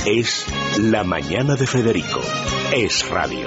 Es La Mañana de Federico. Es radio.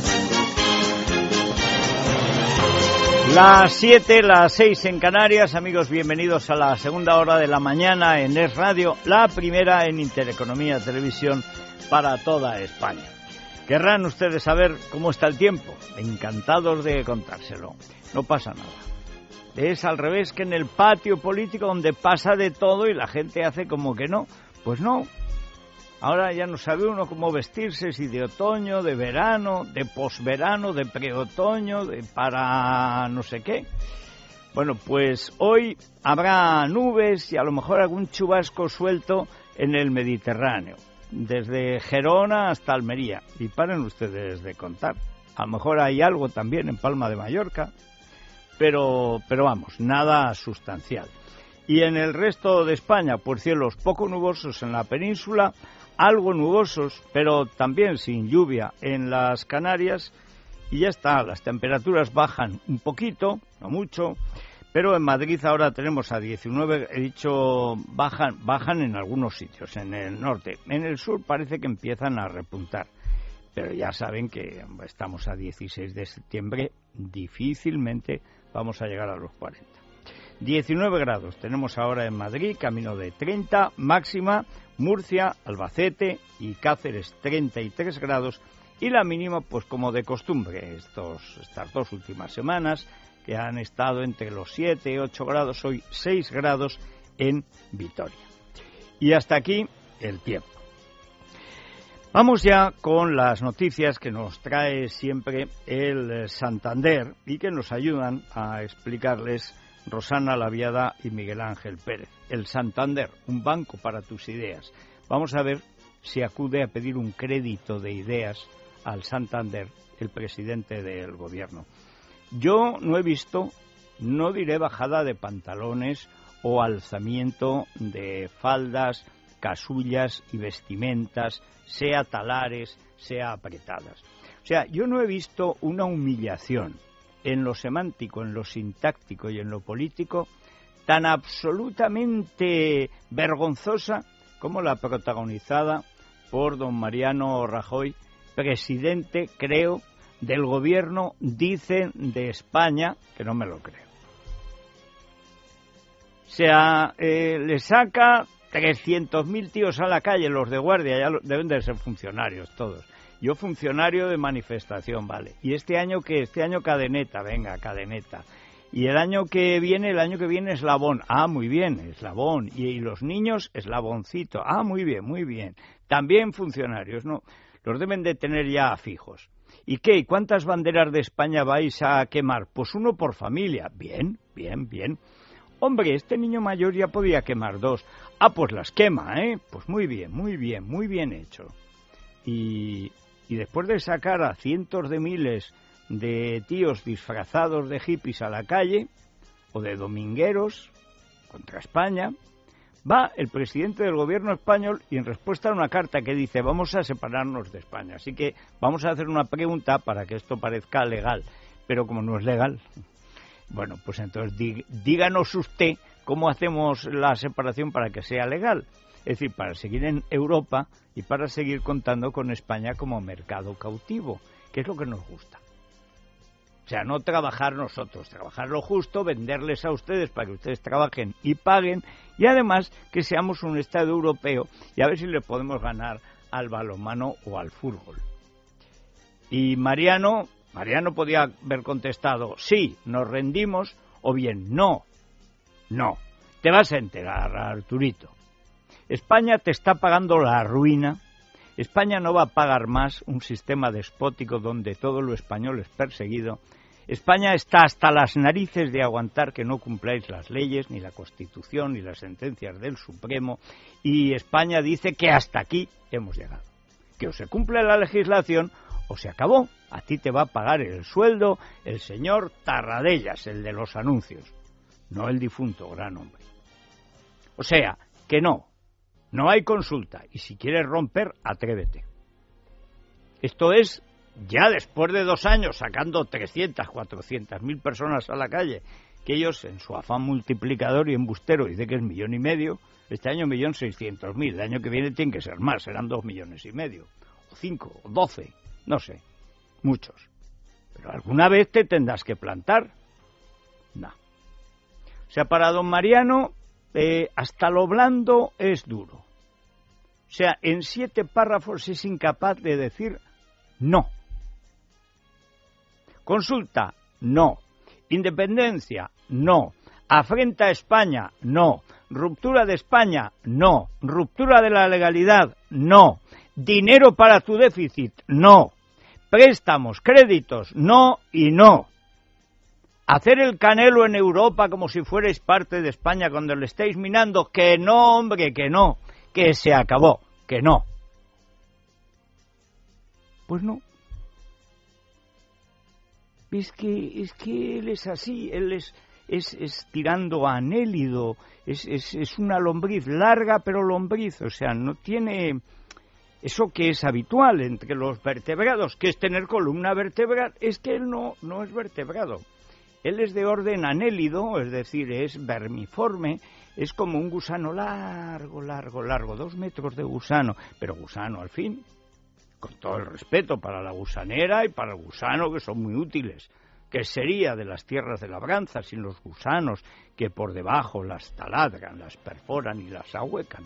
Las 7, las 6 en Canarias. Amigos, bienvenidos a la segunda hora de la mañana en Es Radio, la primera en Intereconomía Televisión para toda España. Querrán ustedes saber cómo está el tiempo. Encantados de contárselo. No pasa nada. Es al revés que en el patio político, donde pasa de todo y la gente hace como que no. Pues no. Ahora ya no sabe uno cómo vestirse, si de otoño, de verano, de posverano, de preotoño, de para no sé qué. Bueno, pues hoy habrá nubes y a lo mejor algún chubasco suelto en el Mediterráneo, desde Gerona hasta Almería. Y paren ustedes de contar. A lo mejor hay algo también en Palma de Mallorca, pero vamos, nada sustancial. Y en el resto de España, pues cielos poco nubosos en la península, algo nubosos, pero también sin lluvia en las Canarias, y ya está, las temperaturas bajan un poquito, no mucho, pero en Madrid ahora tenemos a 19, he dicho, bajan en algunos sitios, en el norte. En el sur parece que empiezan a repuntar, pero ya saben que estamos a 16 de septiembre, difícilmente vamos a llegar a los 40. 19 grados tenemos ahora en Madrid, camino de 30, máxima, Murcia, Albacete y Cáceres 33 grados y la mínima, pues como de costumbre, estas dos últimas semanas que han estado entre los 7 y 8 grados, hoy 6 grados en Vitoria. Y hasta aquí el tiempo. Vamos ya con las noticias que nos trae siempre el Santander y que nos ayudan a explicarles Rosana Laviada y Miguel Ángel Pérez. El Santander, un banco para tus ideas. Vamos a ver si acude a pedir un crédito de ideas al Santander, el presidente del gobierno. Yo no he visto, no diré bajada de pantalones o alzamiento de faldas, casullas y vestimentas, sea talares, sea apretadas. O sea, yo no he visto una humillación en lo semántico, en lo sintáctico y en lo político, tan absolutamente vergonzosa como la protagonizada por don Mariano Rajoy, presidente, creo, del gobierno, dicen, de España, que no me lo creo. O sea, le saca 300.000 tíos a la calle, los de guardia, ya deben de ser funcionarios todos. Yo funcionario de manifestación, vale. ¿Y este año qué? Este año cadeneta, venga, cadeneta. Y el año que viene eslabón. Ah, muy bien, eslabón. Y los niños, eslaboncito. Ah, muy bien, muy bien. También funcionarios, ¿no? Los deben de tener ya fijos. ¿Y qué? ¿Y cuántas banderas de España vais a quemar? Pues uno por familia. Bien, bien, bien. Hombre, este niño mayor ya podía quemar 2. Ah, pues las quema, ¿eh? Pues muy bien, muy bien, muy bien hecho. Y después de sacar a cientos de miles de tíos disfrazados de hippies a la calle, o de domingueros, contra España, va el presidente del gobierno español y en respuesta a una carta que dice vamos a separarnos de España. Así que vamos a hacer una pregunta para que esto parezca legal. Pero como no es legal, bueno, pues entonces díganos usted cómo hacemos la separación para que sea legal. Es decir, para seguir en Europa y para seguir contando con España como mercado cautivo, que es lo que nos gusta. O sea, no trabajar nosotros, trabajar lo justo, venderles a ustedes para que ustedes trabajen y paguen, y además que seamos un Estado europeo y a ver si le podemos ganar al balonmano o al fútbol. Y Mariano podía haber contestado, sí, nos rendimos, o bien, no. Te vas a enterar, Arturito. España te está pagando la ruina. España no va a pagar más un sistema despótico donde todo lo español es perseguido. España está hasta las narices de aguantar que no cumpláis las leyes, ni la Constitución, ni las sentencias del Supremo. Y España dice que hasta aquí hemos llegado. Que o se cumple la legislación o se acabó. A ti te va a pagar el sueldo el señor Tarradellas, el de los anuncios. No el difunto gran hombre. O sea, que no hay consulta, y si quieres romper, atrévete. Esto es, ya después de 2 años, sacando 300, 400.000 personas a la calle, que ellos, en su afán multiplicador y embustero, dice que es 1,5 millones, este año 1.600.000, el año que viene tiene que ser más, serán 2,5 millones, o 5, o 12, no sé, muchos. Pero alguna vez te tendrás que plantar. No. O sea, para don Mariano, hasta lo blando es duro. O sea, en 7 párrafos es incapaz de decir no. Consulta, no. Independencia, no. Afrenta a España, no. Ruptura de España, no. Ruptura de la legalidad, no. Dinero para tu déficit, no. Préstamos, créditos, no y no. Hacer el Canelo en Europa como si fuerais parte de España cuando le estáis minando, que no, hombre, que no, que se acabó, que no. Pues no. Es que él es así, él es tirando a anélido, es una lombriz larga pero lombriz, o sea, no tiene eso que es habitual entre los vertebrados, que es tener columna vertebral, es que él no es vertebrado. Él es de orden anélido, es decir, es vermiforme, es como un gusano largo, 2 metros de gusano, pero gusano al fin, con todo el respeto para la gusanera y para el gusano, que son muy útiles. ¿Qué sería de las tierras de labranza sin los gusanos que por debajo las taladran, las perforan y las ahuecan?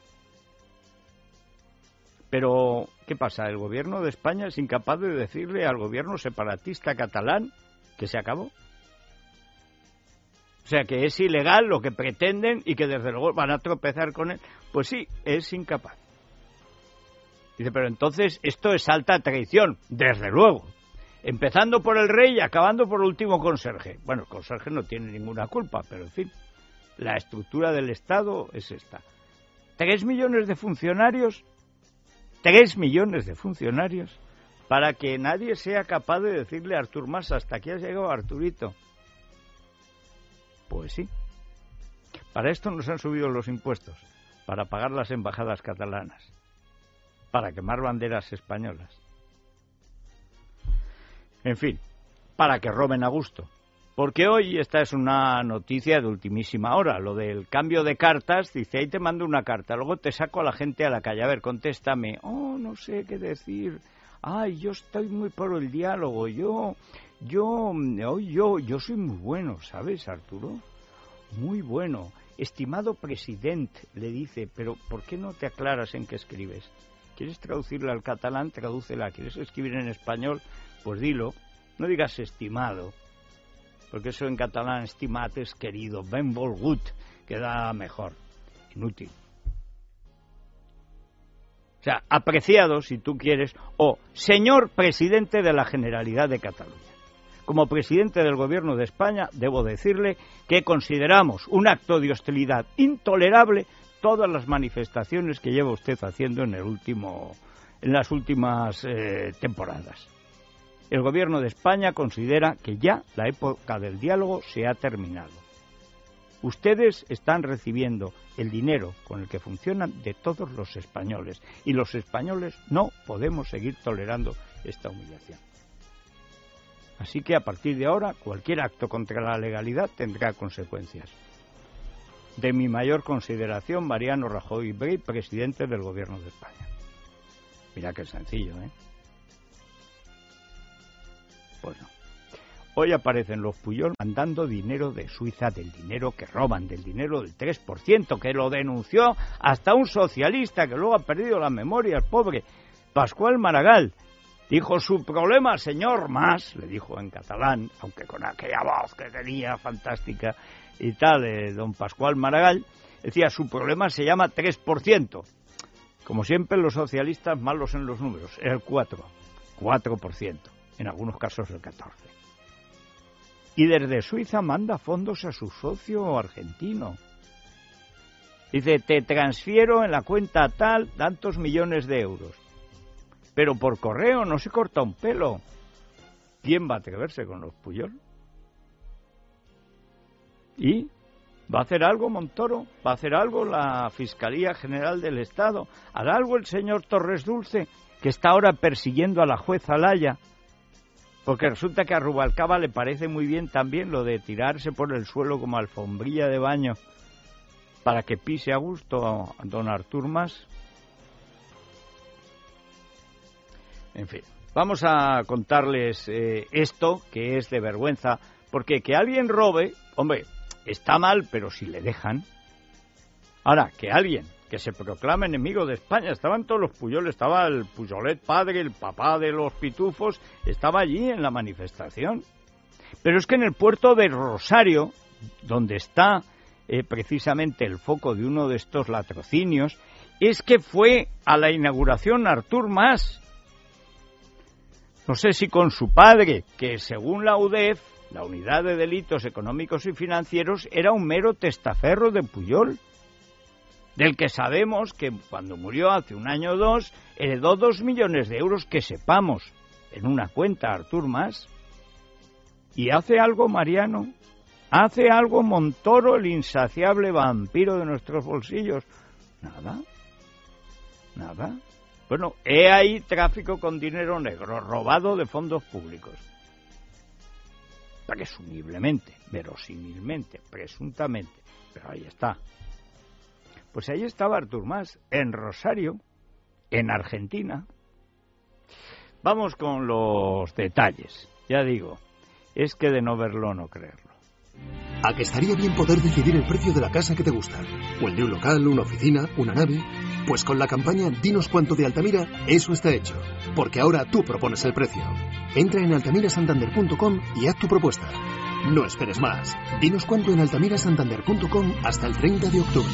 Pero, ¿qué pasa? ¿El gobierno de España es incapaz de decirle al gobierno separatista catalán que se acabó? O sea, que es ilegal lo que pretenden y que desde luego van a tropezar con él. Pues sí, es incapaz. Dice, pero entonces esto es alta traición, desde luego. Empezando por el rey y acabando por el último conserje. Bueno, el conserje no tiene ninguna culpa, pero en fin, la estructura del Estado es esta. 3 millones de funcionarios, 3 millones de funcionarios, para que nadie sea capaz de decirle a Artur Mas, hasta aquí has llegado, Arturito. Pues sí. Para esto nos han subido los impuestos, para pagar las embajadas catalanas, para quemar banderas españolas. En fin, para que roben a gusto. Porque hoy esta es una noticia de ultimísima hora, lo del cambio de cartas, dice, ahí te mando una carta, luego te saco a la gente a la calle, a ver, contéstame. Oh, no sé qué decir. Ay, yo estoy muy por el diálogo, yo soy muy bueno, ¿sabes, Arturo? Muy bueno. Estimado presidente, le dice, pero ¿por qué no te aclaras en qué escribes? ¿Quieres traducirla al catalán? Tradúcela. ¿Quieres escribir en español? Pues dilo. No digas estimado, porque eso en catalán, estimat es querido, benvolgut, queda mejor. Inútil. O sea, apreciado, si tú quieres, o señor presidente de la Generalidad de Cataluña. Como presidente del Gobierno de España, debo decirle que consideramos un acto de hostilidad intolerable todas las manifestaciones que lleva usted haciendo en las últimas temporadas. El Gobierno de España considera que ya la época del diálogo se ha terminado. Ustedes están recibiendo el dinero con el que funcionan de todos los españoles, y los españoles no podemos seguir tolerando esta humillación. Así que a partir de ahora, cualquier acto contra la legalidad tendrá consecuencias. De mi mayor consideración, Mariano Rajoy Brey, presidente del Gobierno de España. Mira qué sencillo, ¿eh? Pues no. Hoy aparecen los Pujol mandando dinero de Suiza, del dinero que roban, del dinero del 3%, que lo denunció hasta un socialista que luego ha perdido la memoria, el pobre Pascual Maragall. Dijo, su problema, señor Mas, le dijo en catalán, aunque con aquella voz que tenía fantástica y tal, don Pascual Maragall, decía, su problema se llama 3%. Como siempre, los socialistas malos en los números, era el 4%, en algunos casos el 14%. Y desde Suiza manda fondos a su socio argentino. Dice, te transfiero en la cuenta tal tantos millones de euros. Pero por correo no se corta un pelo. ¿Quién va a atreverse con los Pujol? ¿Y va a hacer algo Montoro? ¿Va a hacer algo la Fiscalía General del Estado? ¿Hará algo el señor Torres Dulce, que está ahora persiguiendo a la jueza Laya Porque resulta que a Rubalcaba le parece muy bien también lo de tirarse por el suelo como alfombrilla de baño para que pise a gusto a don Artur Mas. En fin, vamos a contarles esto, que es de vergüenza, porque que alguien robe, hombre, está mal, pero si le dejan. Ahora, que alguien que se proclama enemigo de España, estaban todos los Pujol, estaba el Pujolet padre, el papá de los pitufos, estaba allí en la manifestación. Pero es que en el puerto de Rosario, donde está precisamente el foco de uno de estos latrocinios, es que fue a la inauguración Artur Mas. No sé si con su padre, que según la UDEF, la Unidad de Delitos Económicos y Financieros, era un mero testaferro de Pujol, del que sabemos que cuando murió hace un año o dos, heredó 2 millones de euros, que sepamos, en una cuenta Artur Mas. ¿Y hace algo Mariano? ¿Hace algo Montoro, el insaciable vampiro de nuestros bolsillos? Nada. Nada. Bueno, he ahí tráfico con dinero negro, robado de fondos públicos. Presumiblemente, verosímilmente, presuntamente, pero ahí está. Pues ahí estaba Artur Mas, en Rosario, en Argentina. Vamos con los detalles. Ya digo, es que de no verlo, no creerlo. ¿A que estaría bien poder decidir el precio de la casa que te gusta? ¿O el de un local, una oficina, una nave? Pues con la campaña Dinos Cuánto de Altamira, eso está hecho. Porque ahora tú propones el precio. Entra en altamirasantander.com y haz tu propuesta. No esperes más. Dinos Cuánto en altamirasantander.com hasta el 30 de octubre.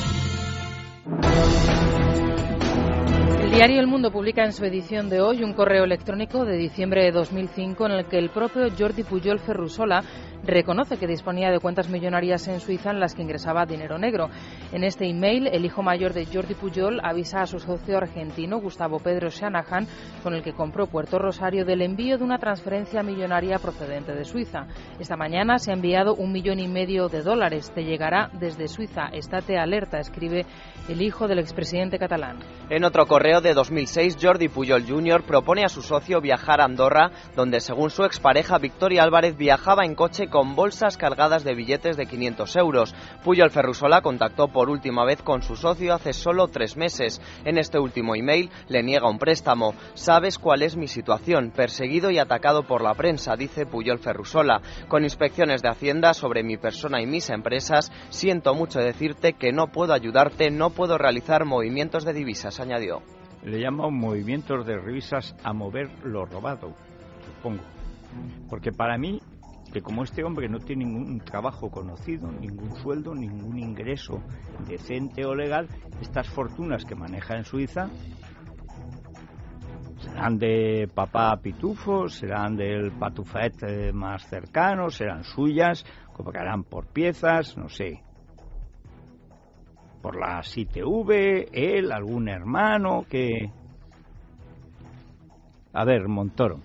El diario El Mundo publica en su edición de hoy un correo electrónico de diciembre de 2005 en el que el propio Jordi Pujol Ferrusola reconoce que disponía de cuentas millonarias en Suiza en las que ingresaba dinero negro. En este email, el hijo mayor de Jordi Pujol avisa a su socio argentino, Gustavo Pedro Shanahan, con el que compró Puerto Rosario, del envío de una transferencia millonaria procedente de Suiza. Esta mañana se ha enviado $1,5 millones. Te llegará desde Suiza. Estate alerta, escribe el hijo del expresidente catalán. En otro correo de 2006, Jordi Pujol Jr. propone a su socio viajar a Andorra, donde según su expareja Victoria Álvarez viajaba en coche con bolsas cargadas de billetes de 500 euros. Pujol Ferrusola contactó por última vez con su socio hace solo 3 meses. En este último email le niega un préstamo. «Sabes cuál es mi situación, perseguido y atacado por la prensa», dice Pujol Ferrusola. «Con inspecciones de Hacienda sobre mi persona y mis empresas, siento mucho decirte que no puedo ayudarte, no puedo realizar movimientos de divisas», añadió. Le llaman movimientos de divisas a mover lo robado, supongo. Porque para mí, que como este hombre no tiene ningún trabajo conocido, ningún sueldo, ningún ingreso decente o legal, estas fortunas que maneja en Suiza serán de papá Pitufo, serán del patufet más cercano, serán suyas, cobrarán por piezas, no sé, por la ITV, él, algún hermano que... A ver, Montoro.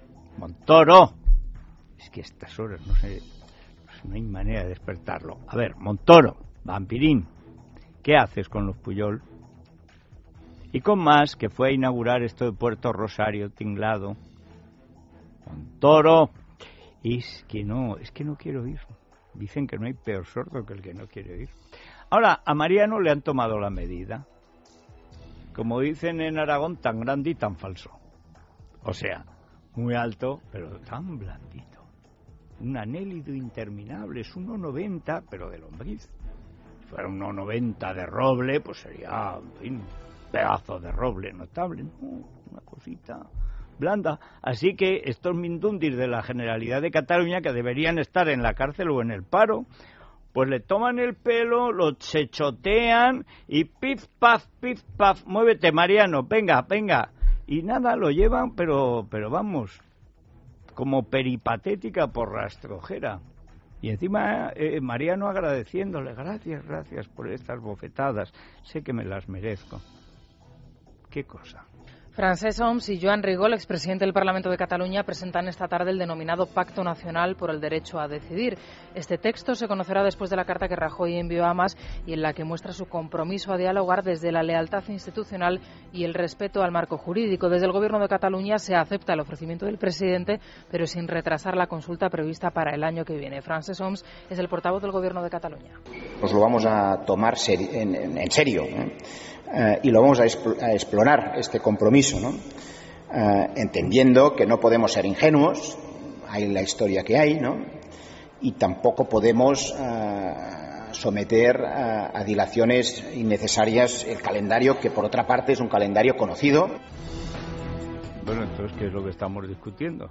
Es que a estas horas no sé, no hay manera de despertarlo. A ver, Montoro, vampirín, ¿qué haces con los Pujol? Y con Mas, que fue a inaugurar esto de Puerto Rosario, tinglado. Montoro, es que no quiero ir. Dicen que no hay peor sordo que el que no quiere ir. Ahora, a Mariano le han tomado la medida. Como dicen en Aragón, tan grande y tan falso. O sea, muy alto, pero tan blandito. Un anélido interminable, es 1,90, pero de lombriz. Si fuera 1,90 de roble, pues sería, en fin, un pedazo de roble notable, ¿no? Una cosita blanda. Así que estos mindundis de la Generalidad de Cataluña, que deberían estar en la cárcel o en el paro, pues le toman el pelo, lo chechotean y pif, paf, muévete, Mariano, venga. Y nada, lo llevan, pero vamos, como peripatética por rastrojera. Y encima Mariano agradeciéndole, gracias por estas bofetadas, sé que me las merezco. ¿Qué cosa? Francesc Homs y Joan Rigol, expresidente del Parlamento de Cataluña, presentan esta tarde el denominado Pacto Nacional por el Derecho a Decidir. Este texto se conocerá después de la carta que Rajoy envió a Mas y en la que muestra su compromiso a dialogar desde la lealtad institucional y el respeto al marco jurídico. Desde el Gobierno de Cataluña se acepta el ofrecimiento del presidente, pero sin retrasar la consulta prevista para el año que viene. Francesc Homs es el portavoz del Gobierno de Cataluña. Pues lo vamos a tomar en serio, y lo vamos a explorar, este compromiso, ¿no? Entendiendo que no podemos ser ingenuos, hay la historia que hay, ¿no? Y tampoco podemos someter a dilaciones innecesarias el calendario, que por otra parte es un calendario conocido. Bueno, entonces, ¿qué es lo que estamos discutiendo?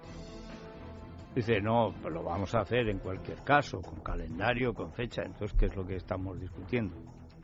Dice, no, pues lo vamos a hacer en cualquier caso, con calendario, con fecha. Entonces, ¿qué es lo que estamos discutiendo?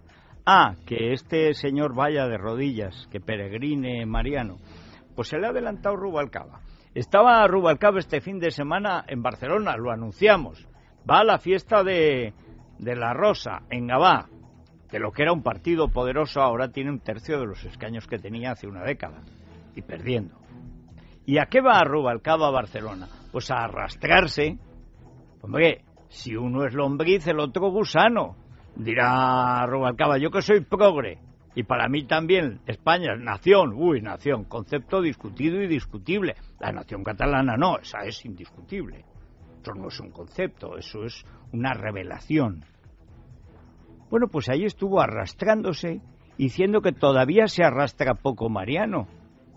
Que este señor vaya de rodillas, que peregrine mariano. Pues se le ha adelantado Rubalcaba. Estaba Rubalcaba este fin de semana en Barcelona, lo anunciamos. Va a la fiesta de la Rosa, en Gavà, de lo que era un partido poderoso, ahora tiene un tercio de los escaños que tenía hace una década, y perdiendo. ¿Y a qué va Rubalcaba a Barcelona? Pues a arrastrarse. Hombre, si uno es lombriz, el otro gusano. Dirá Rubalcaba, yo que soy progre, y para mí también España es nación, nación, concepto discutido y discutible. La nación catalana no, esa es indiscutible. Eso no es un concepto, eso es una revelación. Bueno, pues ahí estuvo arrastrándose, diciendo que todavía se arrastra poco Mariano.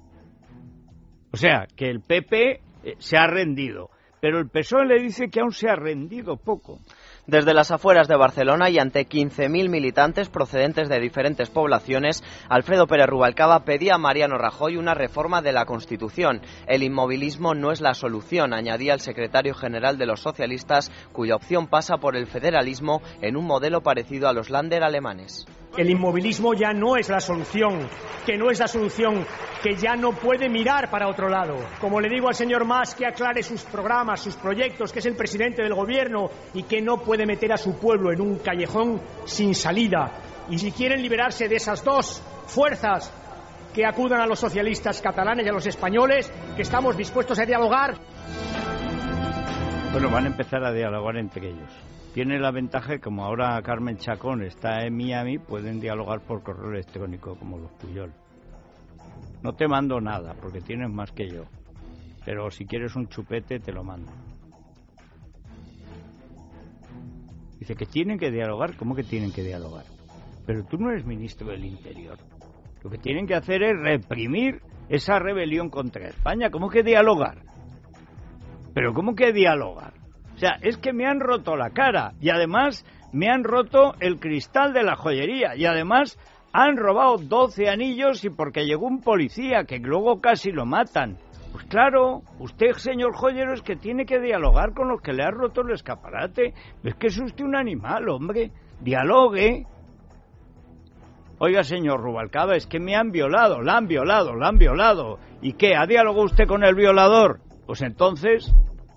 O sea, que el PP se ha rendido, pero el PSOE le dice que aún se ha rendido poco. Desde las afueras de Barcelona y ante 15.000 militantes procedentes de diferentes poblaciones, Alfredo Pérez Rubalcaba pedía a Mariano Rajoy una reforma de la Constitución. El inmovilismo no es la solución, añadía el secretario general de los socialistas, cuya opción pasa por el federalismo en un modelo parecido a los Länder alemanes. El inmovilismo ya no es la solución, que no es la solución, que ya no puede mirar para otro lado. Como le digo al señor Mas, que aclare sus programas, sus proyectos, que es el presidente del gobierno y que no puede meter a su pueblo en un callejón sin salida. Y si quieren liberarse de esas dos fuerzas, que acudan a los socialistas catalanes y a los españoles, que estamos dispuestos a dialogar. Bueno, van a empezar a dialogar entre ellos. Tiene la ventaja que como ahora Carmen Chacón está en Miami, pueden dialogar por correo electrónico como los Pujol. No te mando nada, porque tienes más que yo. Pero si quieres un chupete, te lo mando. Dice que tienen que dialogar. ¿Cómo que tienen que dialogar? Pero tú no eres ministro del Interior. Lo que tienen que hacer es reprimir esa rebelión contra España. ¿Cómo que dialogar? ¿Pero cómo que dialogar? O sea, es que me han roto la cara y además me han roto el cristal de la joyería y además han robado 12 anillos y porque llegó un policía que luego casi lo matan. Pues claro, usted, señor joyero, es que tiene que dialogar con los que le ha roto el escaparate. Es que es usted un animal, hombre. Dialogue. Oiga, señor Rubalcaba, es que me han violado, la han violado. ¿Y qué? ¿Ha dialogado usted con el violador? Pues entonces...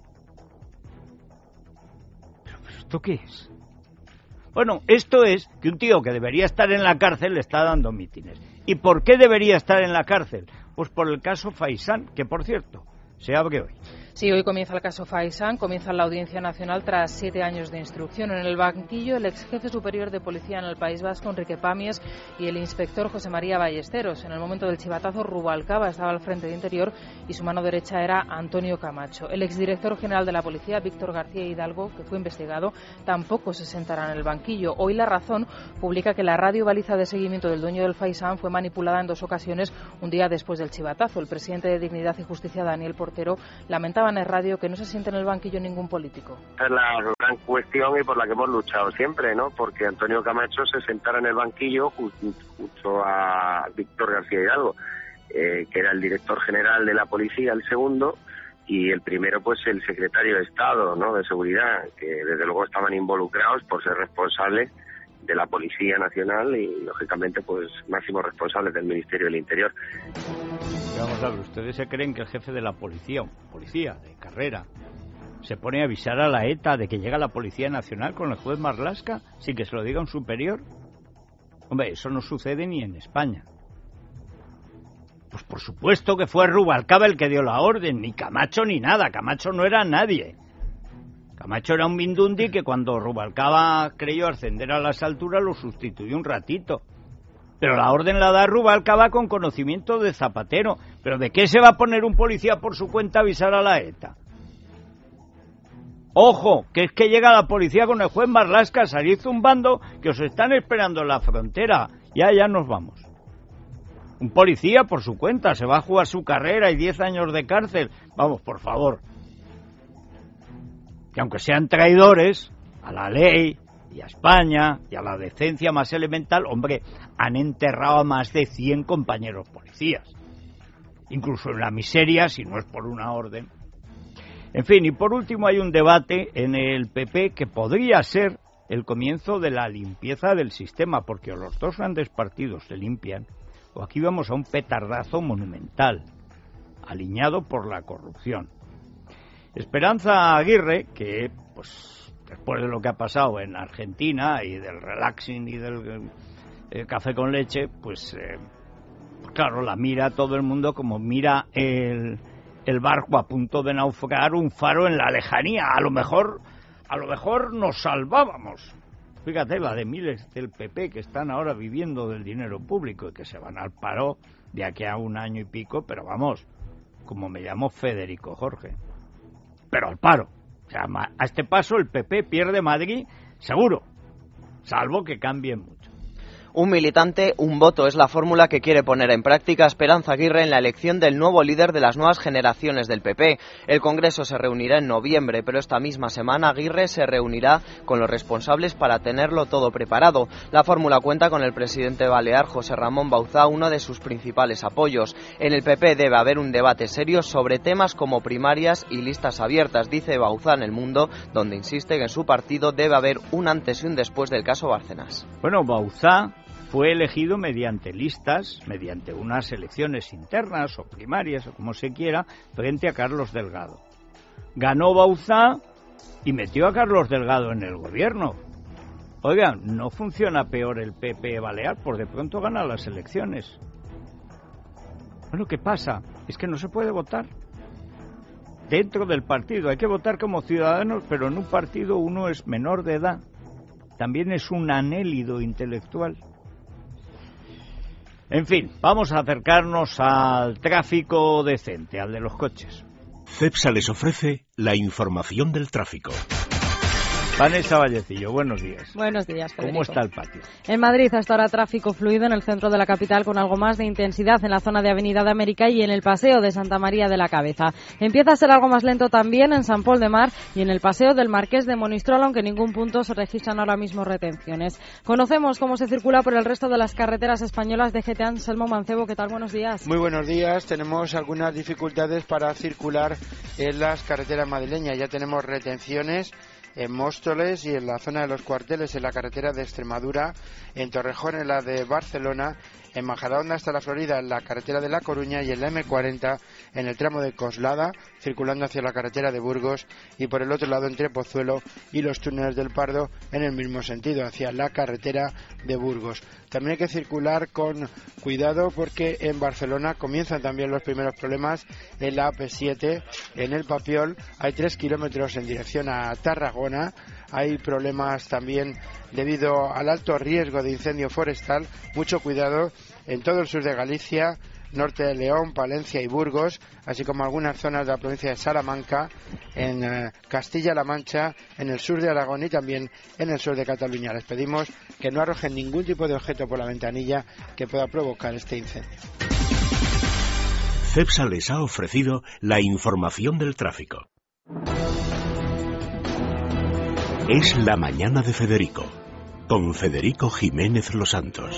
¿Pero esto qué es? Bueno, esto es que un tío que debería estar en la cárcel le está dando mítines. ¿Y por qué debería estar en la cárcel? Pues por el caso Faisán, que por cierto, se abre hoy. Sí, hoy comienza el caso Faisán, comienza la Audiencia Nacional tras 7 años de instrucción. En el banquillo, el ex jefe superior de policía en el País Vasco, Enrique Pamies, y el inspector José María Ballesteros. En el momento del chivatazo, Rubalcaba estaba al frente de Interior y su mano derecha era Antonio Camacho. El exdirector general de la policía, Víctor García Hidalgo, que fue investigado, tampoco se sentará en el banquillo. Hoy La Razón publica que la radio baliza de seguimiento del dueño del Faisán fue manipulada en 2 ocasiones un día después del chivatazo. El presidente de Dignidad y Justicia, Daniel Portero, lamentaba en el radio que no se siente en el banquillo ningún político. Esa es la gran cuestión y por la que hemos luchado siempre, ¿no? Porque Antonio Camacho se sentara en el banquillo justo a Víctor García Hidalgo, que era el director general de la policía, el segundo, y el primero, pues, el secretario de Estado, ¿no?, de Seguridad, que desde luego estaban involucrados por ser responsables de la Policía Nacional y, lógicamente, pues, máximos responsables del Ministerio del Interior. Vamos a ver, ¿ustedes se creen que el jefe de la policía de carrera, se pone a avisar a la ETA de que llega la Policía Nacional con el juez Marlaska sin que se lo diga un superior? Hombre, eso no sucede ni en España. Pues Pues por supuesto que fue Rubalcaba el que dio la orden, ni Camacho ni nada. Camacho no era nadie. Camacho era un mindundi que cuando Rubalcaba creyó ascender a las alturas lo sustituyó un ratito. Pero la orden la da Rubalcaba con conocimiento de Zapatero. ¿Pero de qué se va a poner un policía por su cuenta a avisar a la ETA? Ojo, que es que llega la policía con el juez Marlaska a salir zumbando que os están esperando en la frontera. Ya nos vamos. Un policía por su cuenta, se va a jugar su carrera y 10 años de cárcel. Vamos, por favor. Que aunque sean traidores a la ley y a España y a la decencia más elemental, hombre, han enterrado a más de 100 compañeros policías. Incluso en la miseria, si no es por una orden. En fin, y por último hay un debate en el PP que podría ser el comienzo de la limpieza del sistema, porque o los dos grandes partidos se limpian, o aquí vamos a un petardazo monumental, aliñado por la corrupción. Esperanza Aguirre, que pues después de lo que ha pasado en Argentina y del relaxing y del café con leche, pues claro, la mira todo el mundo como mira el barco a punto de naufragar, un faro en la lejanía. A lo mejor nos salvábamos. Fíjate, la de miles del PP que están ahora viviendo del dinero público y que se van al paro de aquí a 1 año y pico, pero vamos, como me llamo Federico Jorge. Pero al paro. O sea, a este paso el PP pierde Madrid seguro, salvo que cambien mucho. Un militante, un voto es la fórmula que quiere poner en práctica Esperanza Aguirre en la elección del nuevo líder de las nuevas generaciones del PP. El Congreso se reunirá en noviembre, pero esta misma semana Aguirre se reunirá con los responsables para tenerlo todo preparado. La fórmula cuenta con el presidente balear José Ramón Bauzá, uno de sus principales apoyos. En el PP debe haber un debate serio sobre temas como primarias y listas abiertas, dice Bauzá en El Mundo, donde insiste que en su partido debe haber un antes y un después del caso Bárcenas. Bueno, Bauzá fue elegido mediante listas, mediante unas elecciones internas o primarias o como se quiera, frente a Carlos Delgado. Ganó Bauzá y metió a Carlos Delgado en el gobierno. Oigan, no funciona peor el PP balear, por de pronto gana las elecciones. Bueno, ¿qué pasa? Es que no se puede votar dentro del partido. Hay que votar como ciudadanos, pero en un partido uno es menor de edad. También es un anélido intelectual. En fin, vamos a acercarnos al tráfico decente, al de los coches. CEPSA les ofrece la información del tráfico. Vanessa Vallecillo, buenos días. Buenos días, Federico. ¿Cómo está el patio? En Madrid hasta ahora tráfico fluido en el centro de la capital con algo más de intensidad en la zona de Avenida de América y en el paseo de Santa María de la Cabeza. Empieza a ser algo más lento también en San Pol de Mar y en el paseo del Marqués de Monistrol, aunque en ningún punto se registran ahora mismo retenciones. Conocemos cómo se circula por el resto de las carreteras españolas de GT. Anselmo Mancebo, ¿qué tal? Buenos días. Muy buenos días. Tenemos algunas dificultades para circular en las carreteras madrileñas. Ya tenemos retenciones en Móstoles y en la zona de los cuarteles, en la carretera de Extremadura, en Torrejón, en la de Barcelona, en Majadahonda hasta la Florida, en la carretera de La Coruña y en la M40, en el tramo de Coslada, circulando hacia la carretera de Burgos, y por el otro lado entre Pozuelo y los túneles del Pardo, en el mismo sentido, hacia la carretera de Burgos. También hay que circular con cuidado porque en Barcelona comienzan también los primeros problemas en la AP7, en el Papiol, hay 3 kilómetros en dirección a Tarragona. Hay problemas también debido al alto riesgo de incendio forestal. Mucho cuidado en todo el sur de Galicia, norte de León, Palencia y Burgos, así como algunas zonas de la provincia de Salamanca, en Castilla-La Mancha, en el sur de Aragón y también en el sur de Cataluña. Les pedimos que no arrojen ningún tipo de objeto por la ventanilla que pueda provocar este incendio. CEPSA les ha ofrecido la información del tráfico. Es la mañana de Federico, con Federico Jiménez Los Santos.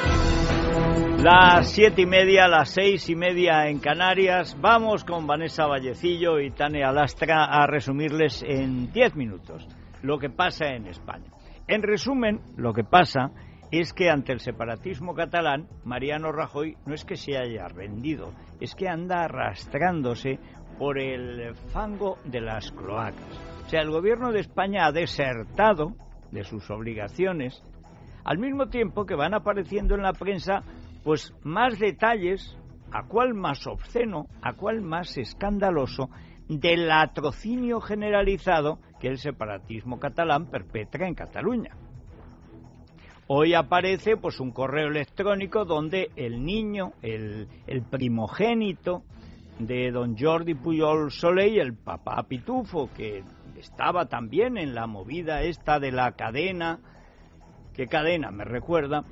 Las 7:30, las 6:30 en Canarias. Vamos con Vanessa Vallecillo y Tania Lastra a resumirles en 10 minutos lo que pasa en España. En resumen, lo que pasa es que ante el separatismo catalán, Mariano Rajoy no es que se haya rendido, es que anda arrastrándose por el fango de las cloacas. O sea, el gobierno de España ha desertado de sus obligaciones, al mismo tiempo que van apareciendo en la prensa pues más detalles a cuál más obsceno, a cuál más escandaloso del latrocinio generalizado que el separatismo catalán perpetra en Cataluña. Hoy aparece pues un correo electrónico donde el niño, el primogénito de don Jordi Pujol Soley, el papá Pitufo, que estaba también en la movida esta de la cadena, ¿qué cadena? Me recuerda,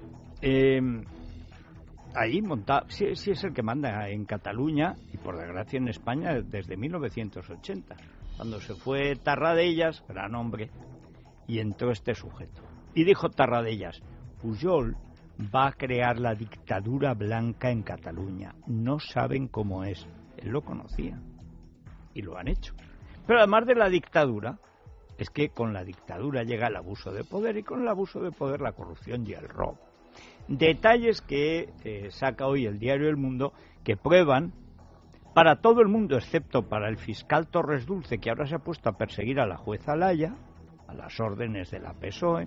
ahí montado, sí es el que manda en Cataluña y por desgracia en España desde 1980, cuando se fue Tarradellas, gran hombre, y entró este sujeto. Y dijo Tarradellas, Pujol va a crear la dictadura blanca en Cataluña, no saben cómo es. Él lo conocía y lo han hecho. Pero además de la dictadura, es que con la dictadura llega el abuso de poder y con el abuso de poder la corrupción y el robo. Detalles que saca hoy el diario El Mundo que prueban para todo el mundo excepto para el fiscal Torres Dulce, que ahora se ha puesto a perseguir a la jueza Laya a las órdenes de la PSOE,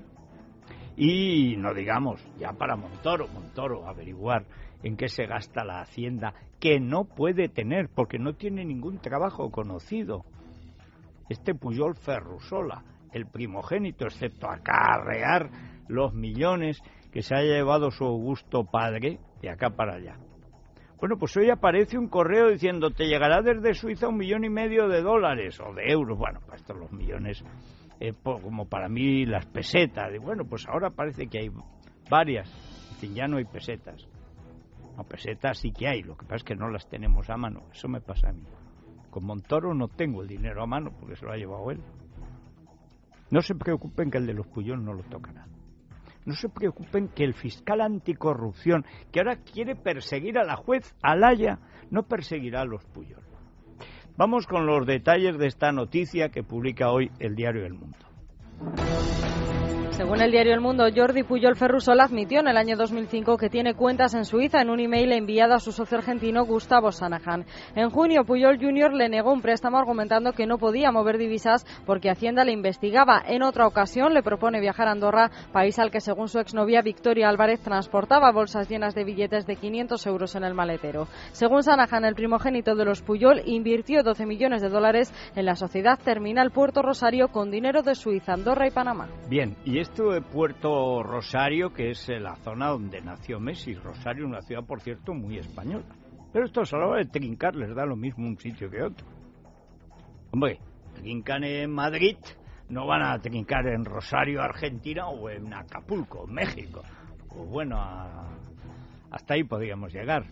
y no digamos ya para Montoro averiguar en qué se gasta la hacienda que no puede tener porque no tiene ningún trabajo conocido. Este Pujol Ferrusola, el primogénito, excepto acarrear los millones que se ha llevado su augusto padre de acá para allá. Bueno, pues hoy aparece un correo diciendo te llegará desde Suiza $1,5 millones o de euros. Bueno, pues estos los millones, como para mí las pesetas. Y bueno, pues ahora parece que hay varias. Dicen, ya no hay pesetas. No, pesetas sí que hay, lo que pasa es que no las tenemos a mano. Eso me pasa a mí. Con Montoro no tengo el dinero a mano porque se lo ha llevado él. No se preocupen que el de los Pujol no lo tocará. No se preocupen que el fiscal anticorrupción, que ahora quiere perseguir a la juez Alaya, no perseguirá a los Pujol. Vamos con los detalles de esta noticia que publica hoy el diario El Mundo. Según el diario El Mundo, Jordi Pujol Ferrusola admitió en el año 2005 que tiene cuentas en Suiza en un email enviado a su socio argentino Gustavo Sanahan. En junio, Pujol Jr. le negó un préstamo argumentando que no podía mover divisas porque Hacienda le investigaba. En otra ocasión, le propone viajar a Andorra, país al que, según su exnovia Victoria Álvarez, transportaba bolsas llenas de billetes de 500 euros en el maletero. Según Sanahan, el primogénito de los Pujol invirtió $12 millones en la sociedad Terminal Puerto Rosario con dinero de Suiza, Andorra y Panamá. Bien, y esto de Puerto Rosario, que es la zona donde nació Messi. Rosario, una ciudad, por cierto, muy española. Pero estos a la hora de trincar les da lo mismo un sitio que otro. Hombre, trincan en Madrid, no van a trincar en Rosario, Argentina, o en Acapulco, México. Pues bueno, hasta ahí podríamos llegar.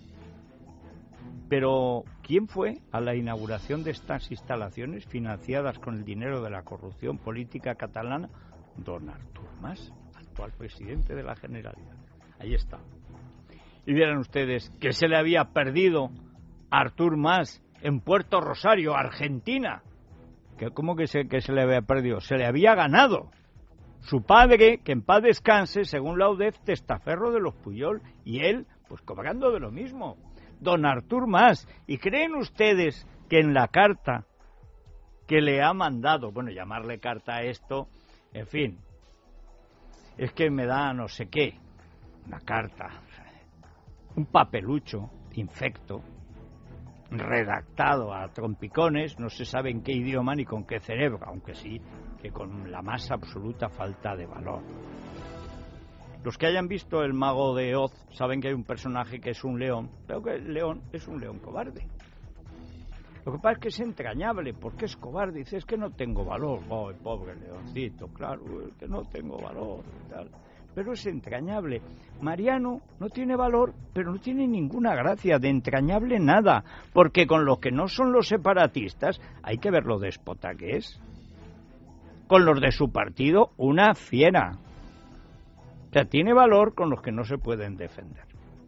Pero, ¿quién fue a la inauguración de estas instalaciones financiadas con el dinero de la corrupción política catalana? Don Artur Mas, actual presidente de la Generalitat. Ahí está. Y vieran ustedes que se le había perdido a Artur Mas en Puerto Rosario, Argentina. ¿Cómo que se le había perdido? Se le había ganado. Su padre, que en paz descanse, según la UDEF, testaferro de los Pujol, y él, pues cobrando de lo mismo. Don Artur Mas. ¿Y creen ustedes que en la carta que le ha mandado, bueno, llamarle carta a esto, en fin, es que me da no sé qué, una carta, un papelucho infecto, redactado a trompicones, no se sabe en qué idioma ni con qué cerebro, aunque sí que con la más absoluta falta de valor. Los que hayan visto El Mago de Oz saben que hay un personaje que es un león, pero que el león es un león cobarde. Lo que pasa es que es entrañable, porque es cobarde. Dice, es que no tengo valor. Oh, pobre leoncito, claro, que no tengo valor y tal. Pero es entrañable. Mariano no tiene valor, pero no tiene ninguna gracia, de entrañable nada. Porque con los que no son los separatistas, hay que ver lo déspota que es. Con los de su partido, una fiera. O sea, tiene valor con los que no se pueden defender.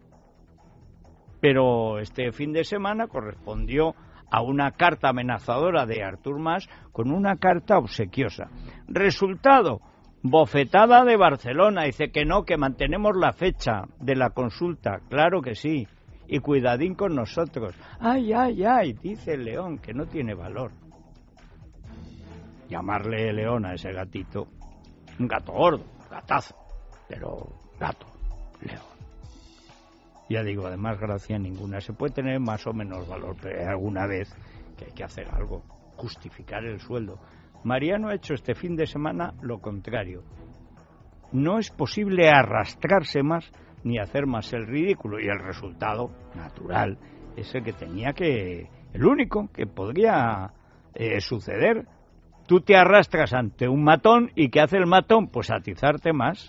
Pero este fin de semana correspondió a una carta amenazadora de Artur Mas con una carta obsequiosa. Resultado, bofetada de Barcelona. Dice que no, que mantenemos la fecha de la consulta. Claro que sí. Y cuidadín con nosotros. Ay, ay, ay, dice el león, que no tiene valor. Llamarle león a ese gatito, un gato gordo, gatazo, pero gato, león. Ya digo, además, gracia ninguna. Se puede tener más o menos valor, pero hay alguna vez que hay que hacer algo, justificar el sueldo. Mariano ha hecho este fin de semana lo contrario. No es posible arrastrarse más ni hacer más el ridículo, y el resultado natural es el que tenía que, el único que podría suceder. Tú te arrastras ante un matón, y ¿qué hace el matón? Pues atizarte más.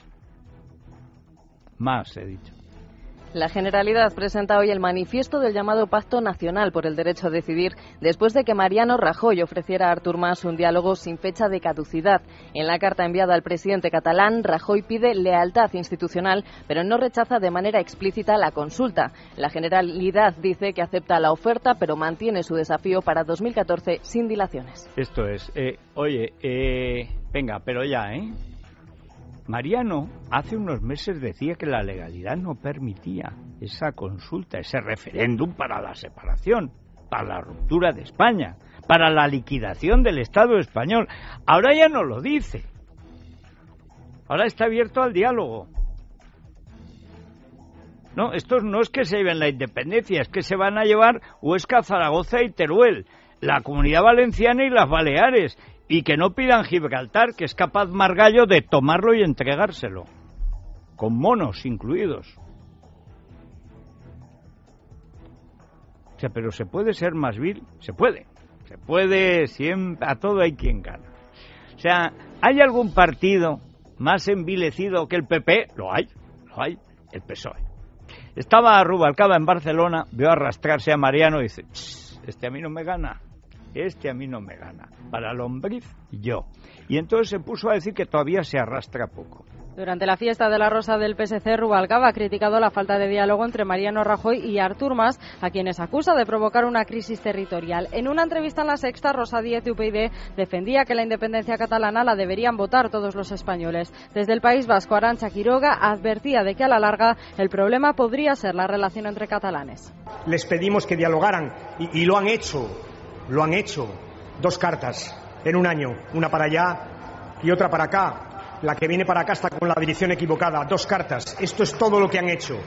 Más, he dicho. La Generalidad presenta hoy el manifiesto del llamado Pacto Nacional por el Derecho a Decidir, después de que Mariano Rajoy ofreciera a Artur Mas un diálogo sin fecha de caducidad. En la carta enviada al presidente catalán, Rajoy pide lealtad institucional, pero no rechaza de manera explícita la consulta. La Generalidad dice que acepta la oferta, pero mantiene su desafío para 2014 sin dilaciones. Esto es, venga, pero ya, Mariano hace unos meses decía que la legalidad no permitía esa consulta, ese referéndum para la separación, para la ruptura de España, para la liquidación del Estado español. Ahora ya no lo dice. Ahora está abierto al diálogo. No, estos no es que se lleven la independencia, es que se van a llevar Huesca, Zaragoza y Teruel, la Comunidad Valenciana y las Baleares. Y que no pidan Gibraltar, que es capaz Margallo de tomarlo y entregárselo, con monos incluidos. O sea, pero ¿se puede ser más vil? Se puede, siempre, a todo hay quien gana. O sea, ¿hay algún partido más envilecido que el PP? Lo hay, el PSOE. Estaba Rubalcaba en Barcelona, vio arrastrarse a Mariano y dice, este a mí no me gana. Para lombriz, yo. Y entonces se puso a decir que todavía se arrastra poco. Durante la fiesta de la Rosa del PSC, Rubalcaba ha criticado la falta de diálogo entre Mariano Rajoy y Artur Mas, a quienes acusa de provocar una crisis territorial. En una entrevista en La Sexta, Rosa Díez de UPyD defendía que la independencia catalana la deberían votar todos los españoles. Desde el País Vasco, Arantxa Quiroga advertía de que a la larga el problema podría ser la relación entre catalanes. Les pedimos que dialogaran y lo han hecho. 2 cartas en un año, una para allá y otra para acá. La que viene para acá está con la dirección equivocada. 2 cartas. Esto es todo lo que han hecho.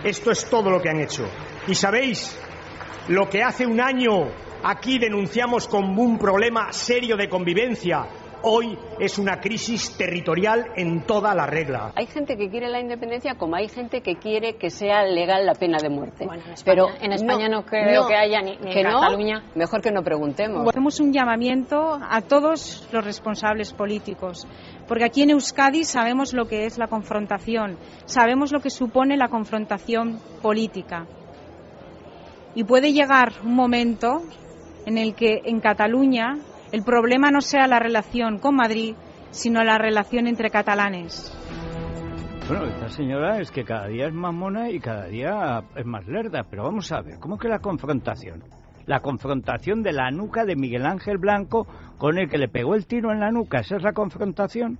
¿Y sabéis lo que hace un año aquí denunciamos como un problema serio de convivencia? Hoy es una crisis territorial en toda la regla. Hay gente que quiere la independencia como hay gente que quiere que sea legal la pena de muerte. Bueno, en España no creo que haya ni en Cataluña. Mejor que no preguntemos. Hacemos un llamamiento a todos los responsables políticos, porque aquí en Euskadi sabemos lo que es la confrontación, sabemos lo que supone la confrontación política. Y puede llegar un momento en el que en Cataluña el problema no sea la relación con Madrid, sino la relación entre catalanes. Bueno, esta señora es que cada día es más mona y cada día es más lerda, pero vamos a ver, ¿cómo que la confrontación? La confrontación de la nuca de Miguel Ángel Blanco con el que le pegó el tiro en la nuca, ¿esa es la confrontación?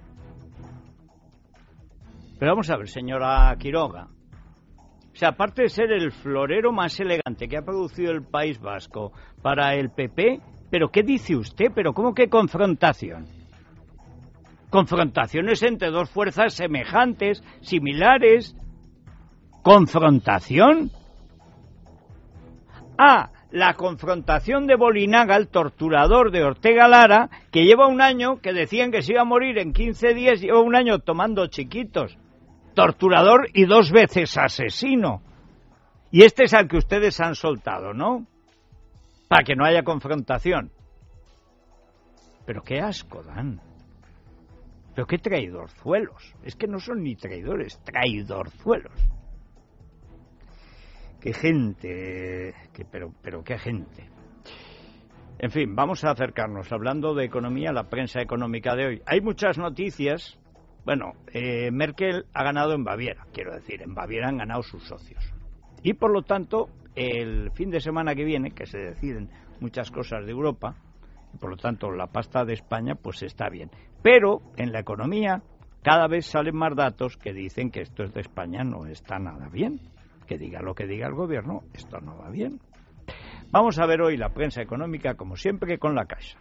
Pero vamos a ver, señora Quiroga, o sea, aparte de ser el florero más elegante que ha producido el País Vasco para el PP, ¿pero qué dice usted? ¿Pero cómo que confrontación? Confrontaciones entre 2 fuerzas semejantes, similares. ¿Confrontación? La confrontación de Bolinaga, el torturador de Ortega Lara, que lleva un año, que decían que se iba a morir en 15 días, lleva un año tomando chiquitos. Torturador y 2 veces asesino. Y este es al que ustedes han soltado, ¿no? Para que no haya confrontación. Pero qué asco dan. Pero qué traidorzuelos. Es que no son ni traidores, traidorzuelos. Qué gente, pero qué gente. En fin, vamos a acercarnos, hablando de economía, a la prensa económica de hoy. Hay muchas noticias. Bueno, Merkel ha ganado en Baviera, quiero decir, en Baviera han ganado sus socios. Y por lo tanto, el fin de semana que viene, que se deciden muchas cosas de Europa, y por lo tanto la pasta de España pues está bien. Pero en la economía cada vez salen más datos que dicen que esto de España no está nada bien. Que diga lo que diga el gobierno, esto no va bien. Vamos a ver hoy la prensa económica, como siempre, con La Caixa.